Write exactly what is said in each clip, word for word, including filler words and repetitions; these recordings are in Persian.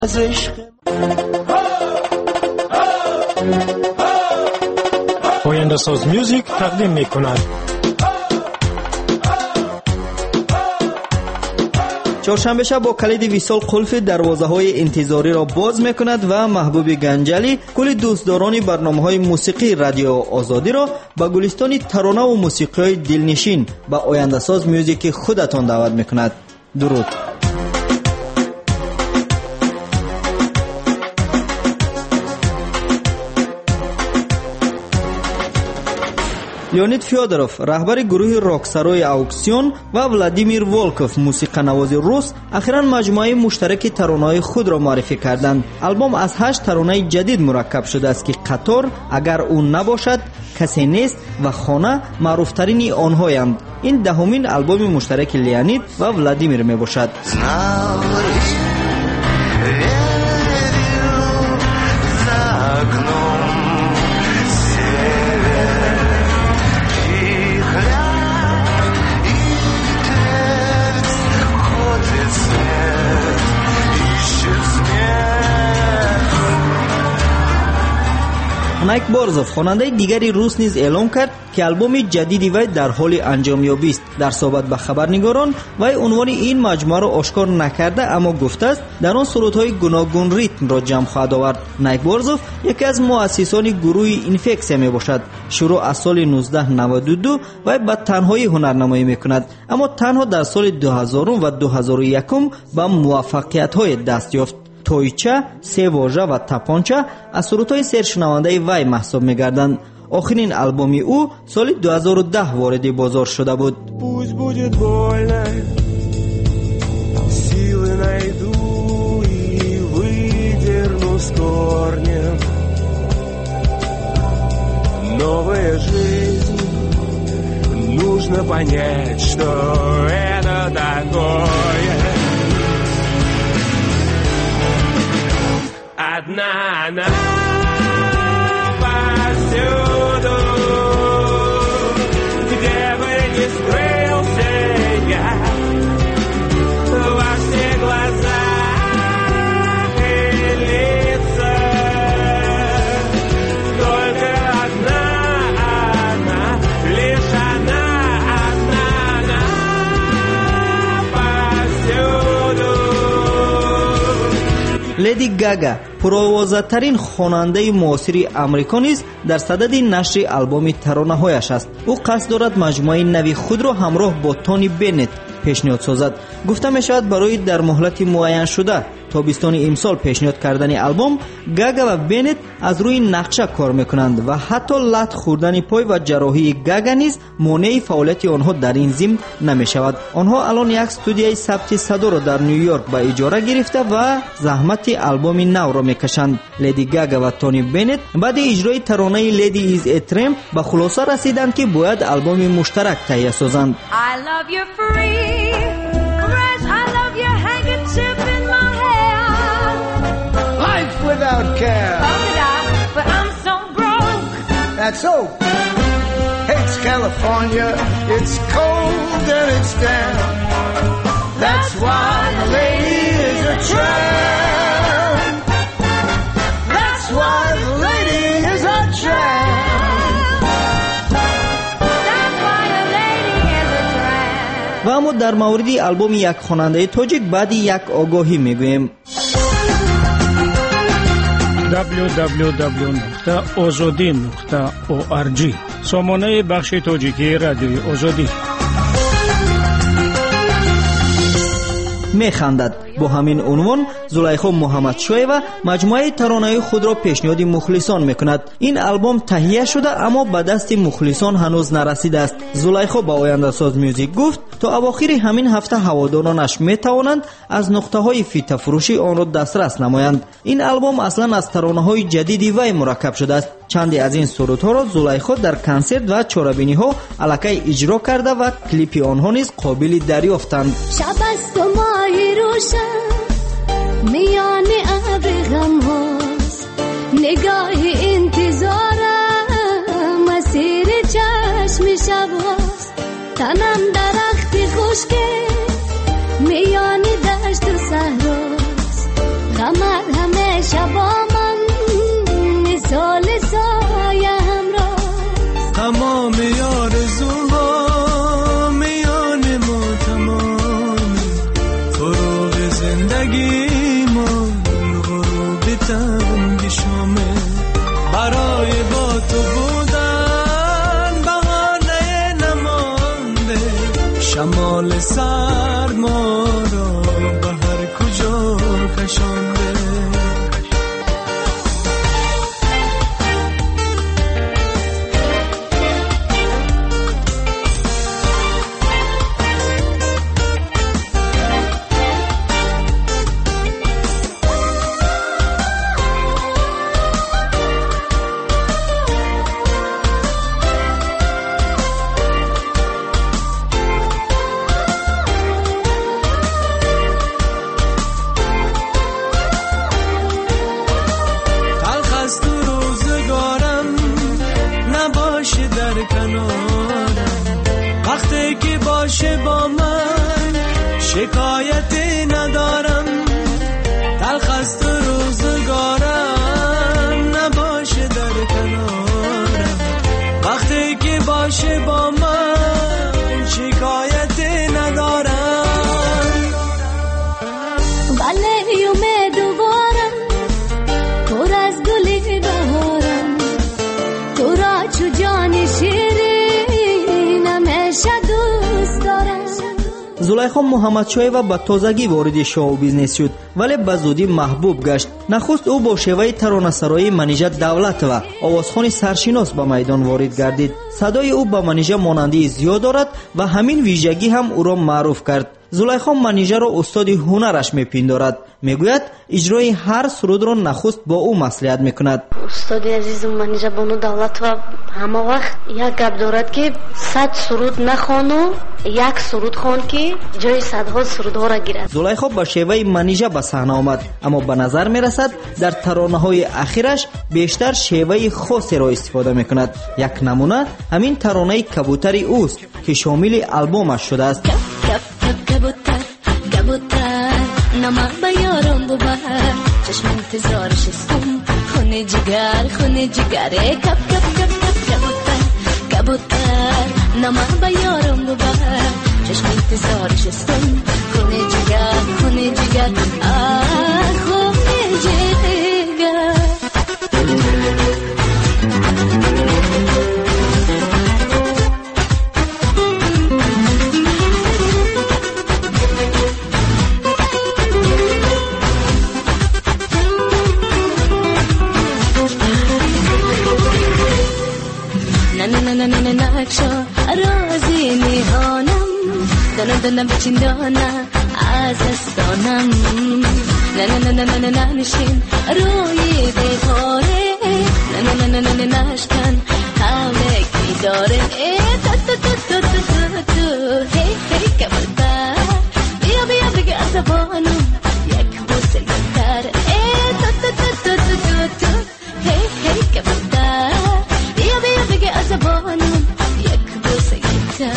از عشق آینده ساز میوزیک تقدیم می کند. چهارشنبه شب با کلید ویسال قلف دروازه های انتظاری را باز می کند و محبوب گنجلی کل دوستداران برنامه های موسیقی رادیو آزادی را به گلستان ترانه و موسیقی های دلنشین به آینده ساز میوزیک خودتان دعوت می کند. درود. لیونید فیودروف رهبر گروه راکسرای اکسیون و ولادیمیر ولکوف موسیقی نواز روس اخیراً مجموعه مشترک ترانه‌های خود را معرفی کردند. آلبوم از هشت ترانه جدید مرکب شده است که قطار، اگر اون نباشد، کسی نیست و خانه معروفترین آنهایند. این دهمین آلبوم مشترک لیونید و ولادیمیر می باشد. نایک بورزوف خواننده دیگری روس نیز اعلام کرد که آلبوم جدیدی وی در حال انجامیابی است. در صحبت با خبرنگاران وی عنوان این مجموعه را آشکار نکرده، اما گفته است در آن سرودهای گوناگون ریتم را جمع خواهد آورد. نایک بورزوف یکی از مؤسسان گروه اینفکسیا می باشد. شروع از سال نوزده نود و دو وی با تنهایی هنرنمایی می کند، اما تنها در سال دو هزار و دو هزار و یک با موفقیت های دست یافت. تویچه، سه واژه و تپانچه از سرودهای سرشنونده وی محسوب می‌گردند. آخرین آلبوم او سال دو هزار و ده وارد بازار شده بود. Пусть будет больно, силы найду и выдерну с корнем. Новая жизнь, нужно понять, что это такое. Одна она повсюду, где бы ни скрылся я, во все глаза и лица. Только одна она, лишь она, одна она повсюду. لدی گاگا پرآوازه‌ترین خواننده معاصر آمریکا نیز در صدد نشر آلبوم ترانه‌هایش است. او قصد دارد مجموعه نوی خود را همراه با تونی بنت پیشنهاد سازد. گفته می شود برای در مهلت معین شده تابستان امسال پیشنهاد کردن آلبوم، گاگا و بنت از روی نقشه کار میکنند و حتی لط خوردن پای و جراحی گاگا نیز مانع فعالیت آنها در این ضمن نمی شود. آنها الان یک استودیوی ثبت صدا را در نیویورک به اجاره گرفته و زحمت آلبوم نو را میکشند. لیدی گاگا و تونی بنت بعد اجرای ترانه لیدی ایز ا ترمپ به خلاصه رسیدند که باید آلبوم مشترک تهیه سازند. I love you free, crush, I love your handkerchief in my hair. Life without care. Bump it out, but I'm so broke. That's so. Hates California. It's cold and it's damp. That's why the lady is a tramp. That's why the lady is a tramp. و اما در مورد آلبوم یک خواننده تاجیک بعد یک آگاهی میگویم. دبلیو دبلیو دبلیو نقطه آزادی نقطه او آر جی سامانه بخش تاجیکی رادیوی آزادی. میخندد. با همین عنوان زلیخا محمد شویوه مجموعه ترانه‌های خود را پیشنهاد مخلصان میکند. این آلبوم تهیه شده اما به دست مخلصان هنوز نرسیده است. زلیخا با آینده ساز میوزیک گفت تا اواخر همین هفته هوادارانش میتوانند از نقطه‌های فیته فروشی آن را دسترس نمایند. این آلبوم اصلا از ترانه‌های جدیدی وی مرکب شده است. چندی از این سرودها را زلیخا در کنسرت و چاره‌بینی‌ها الکی اجرا کرده و کلیپ آنها نیز قابل دریافتند. شب است و ماهی روشن میان ابر غم هاست، نگاه انتظارم مسیر چشم شب هاست. تنم درخت خشک میان دشت و صحراست، غم باید همیشه با من مثال سایه همراه. تمام آرزوها میان ما تمام، فروغ زندگی ما غروب تنگ شامه. برای با تو بودن بهانه نمانده، شمال سرد ما را به هر کجا کشانده. وقتی که باشه با من شکایتی ندارم، تلخ است روزگارم نباشه در کنارم. وقتی که باشه با من شکایتی ندارم. بله امیدوارم پر از گل بهارم، تو را چو جان شیرین همیشه دوست دارم. زلیخا محمدشایوا با تازگی وارد شو بیزنس شد ولی به زودی محبوب گشت. نخست او با شیوه ترانه‌سرایی منیژه دولت و آوازخوان سرشناس به میدان وارد گردید. صدای او به منیژه ماننده زیاد دارد و همین ویژگی هم او را معروف کرد. زلیخا منیژه را استاد هنرش میپندارد. میگوید اجرای هر سرود را نخست با او مصلحت میکند. استاد عزیز منیژه بانو دولت و همه وقت یک گپ دارد که صد سرود نخوانو یک سرود خوان که جای صدها سرودها را گیرد. زلیخا با شیوه منیژه به صحنه آمد، اما به نظر میرسد در ترانه‌های اخیرش بیشتر شیوه خاصی را استفاده میکند. یک نمونه همین ترانه کبوتر اوست که شامل آلبومش شده است. کبوتر کبوتر نمک بیارم ببر، چشم انتظارش استم، خونه جگر خونه جگره. کب کب کب کب کبوتر کبوتر نمک بیارم ببر، چشم انتظارش استم، خونه جگر خونه جگر آه خونه جگر. نکشا رازی میهانم، دانم دانم بچندانم از استانم. نه نه نه نه نه نه نشین روی دیواره، نه نه نه نه نه نشکن حوله کی داره. ای تا تا تا تا تا تا هی هی کبوتر بیا بیا بگه عصبانم یک بوسه گتر. ای تا تا تا تا تا تا هی هی کبوتر بیا بیا بگه عصبانم یک بوسه گتر.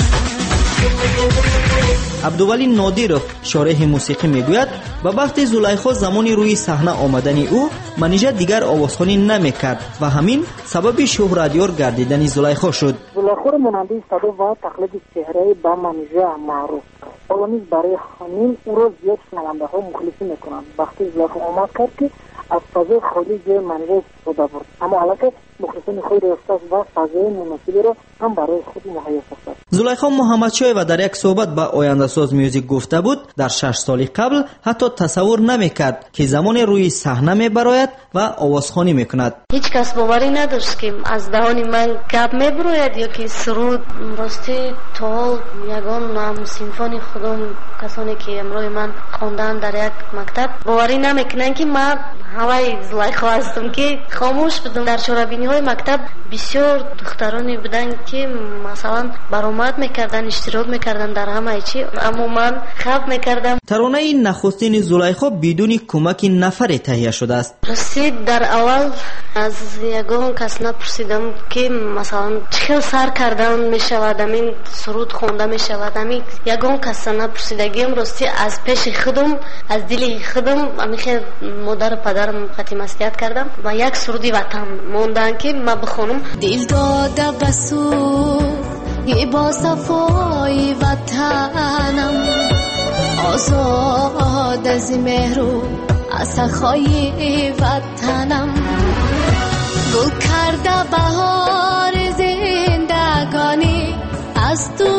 عبدولی نادیرов شارح موسیقی میگوید با وقت زلیخا زمانی روی صحنه آمدن او منیژه دیگر آوازخوانی نمیکرد و همین سبب شهرتیار گردیدن زلیخا شد. زلیخا را ماننده صدا و تقلید چهره با منیژه معروف حالا نیز برای همین او را زیاد شنونده ها مخلصی میکنند. وقتی زلیخا آمد کرد که از فضای خالی جای منیژه استفاده برد، اما البته مخلصین خود راستش و فضای مناسبی را هم برای خود مهیا ساخت. زلیخا محمدشایوا در یک صحبت با آینده ساز میوزیک گفته بود در شش سال قبل حتی تصور نمیکرد که زمان روی صحنه میبراید و آوازخوانی میکند. هیچ کس باوری نداشت که از دهان من گپ میبراید یا که سرود. راستی تا یگان هم سیمفونی خودم کسانی که امروز من خواندن در یک مکتب باوری نمیکنن که من ҳавай Зулайхо ҳастам ки хомӯш будам. Дар чорабиниҳои мактаб бисёр духтароне буданд ки масалан баромад мекардан, иштирок мекардан дар ҳамаи чӣ, аммо ман хаб мекардам. таронаи нахустини Зулайхо бидуни кӯмаки нафаре таҳия шудааст. рости дар аввал аз ягон кас напурсидам ки масалан чӣ хел сар кардан мешавад, амин суруд хонда мешавад. Амин ягон каса напурсидагиам. рости аз пеши худам, аз дили худам амин хел модару падарам хати маслиҳат кардам ва як суруди ватан мондан ки ма бихонам. دل داده بسو ای با صفای وطنم آزاد از مهر و از سخای وطنم گل کرده بهار زندگانی از تو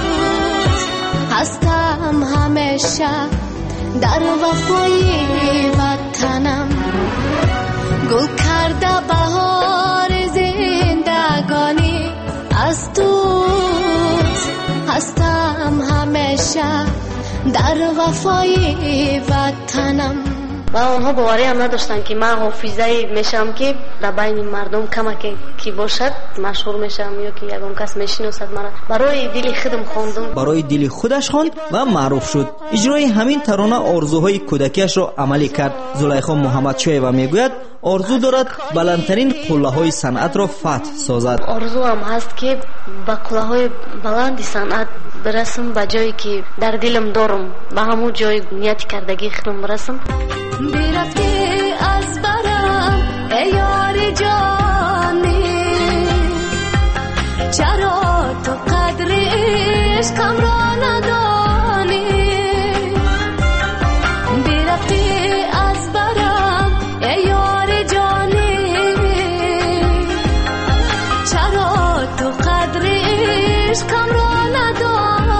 هستم همیشه در وفای وطنم گل کرده بهار زندگانی از تو هستم همیشه در وفای وطنم. و آنها باوری هم نداشتن که من حافظه میشم که در بین مردم کمک کی باشد مشهور میشم یا که یگان کس میشناسد مرا. برای دل خودم خواندم، برای دل خودش خواند و معروف شد. اجرای همین ترانه آرزوهای کودکیش را عملی کرد. زلیخا محمدشویeva میگوید آرزو دارد بلندترین قله‌های صنعت را فتح سازد. آرزو هم هست که به قله‌های بلند صنعت برسم، به جایی که در دلم دارم، به همون جای نیت کردگی خودم برسم. برفتی از برم ای یار جانی، چرا تو قدر عشقم را ندانی؟ برفتی از برم ای یار جانی، چرا تو قدر عشقم را ندانی؟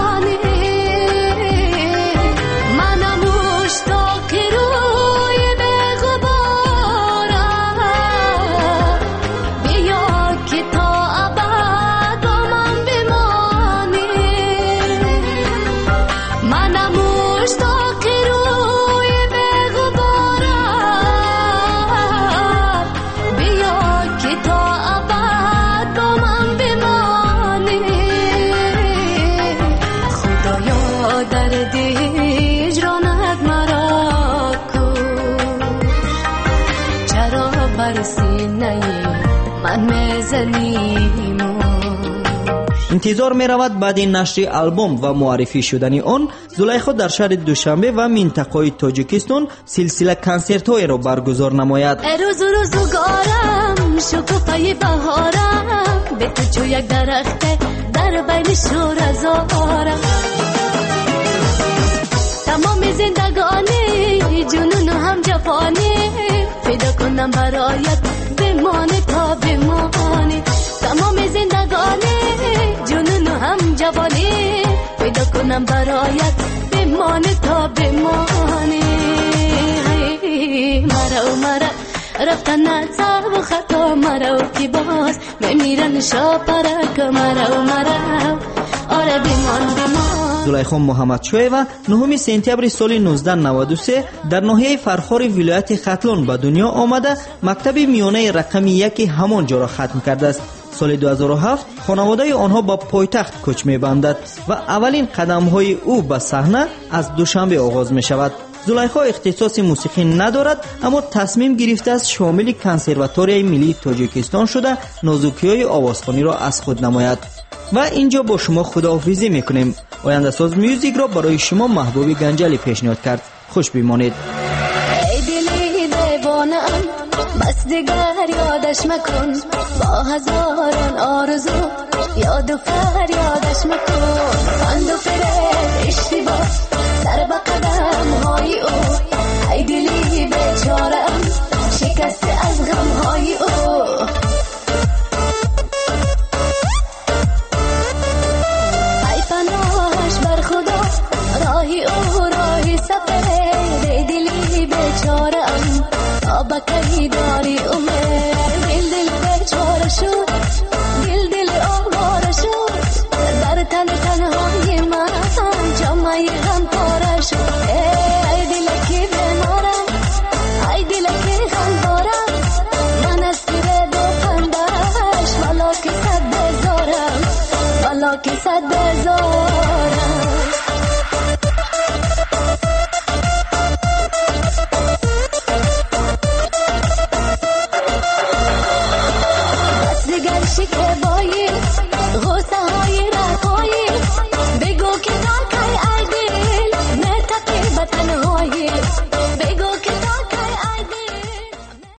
منم مشتاق روی بغبارم، بیا که تا ابد با من بمانی. منم مشتاق روی بغبارم، بیا که تا ابد با من بمانی. خدایا درد هجرانت مرا کن، چرا بر سینه من میزنی مون؟ انتظار می رود بعد نشر آلبوم و معرفی شدن آن زلیخا در شهر دوشنبه و منطقه تاجیکستان سلسله کنسرت های را برگزار نماید. روز روزگارم شکوفه بهارم، به تو چو یک درخت در بین شورزارم. تمام زندگانی جنون و هم جفانی، فدا کنم برایت بمانه تا بمانی. تمام زندگانی جنون و هم جوانی، فدا کنم برایت بمانه تا بمانی. مرا و مرا رفتن نصب و خطا، مرا و کی باز میمیرن شاپرک. مرا و مرا آره بیمان بیمان. زلیخا محمدشویeva نهم سپتامبر سال نوزده نود و سه در ناحیه فرخار ولایت ختلان به دنیا آمده مکتب میانه رقم یک همان جا را ختم کرده است. سال دو هزار و هفت خانواده آنها با پایتخت کوچ می‌بندد و اولین قدم‌های او به صحنه از دوشنبه آغاز می‌شود. زلیخا اختصاص موسیقی ندارد، اما تصمیم گرفته است شامل کنسرواتوری ملی تاجیکستان شده نازوکی‌های آوازخوانی را از خود نماید. و اینجا با شما خداحافظی میکنیم. آینده ساز میوزیک را برای شما محبوب گنجلی پیشنهاد کرد. خوش بیمانید. ای دلی دیوانم بس دیگر یادش مکن، با هزاران آرزو یاد و فریادش مکن. خند و فریب اشتباه سر به قدم های او، ای دلی بیچارم شکسته از غم های او. ای پناهش بر خدا راهی او راهی سفر، ای دلی بیچارم تا بکی داری امید. دل دل بیچاره شد، دل دل آواره شد، در تن تنهای من جامعه غم پاره شد. ای دل کی بیمارم، ای دل کی که صد هزار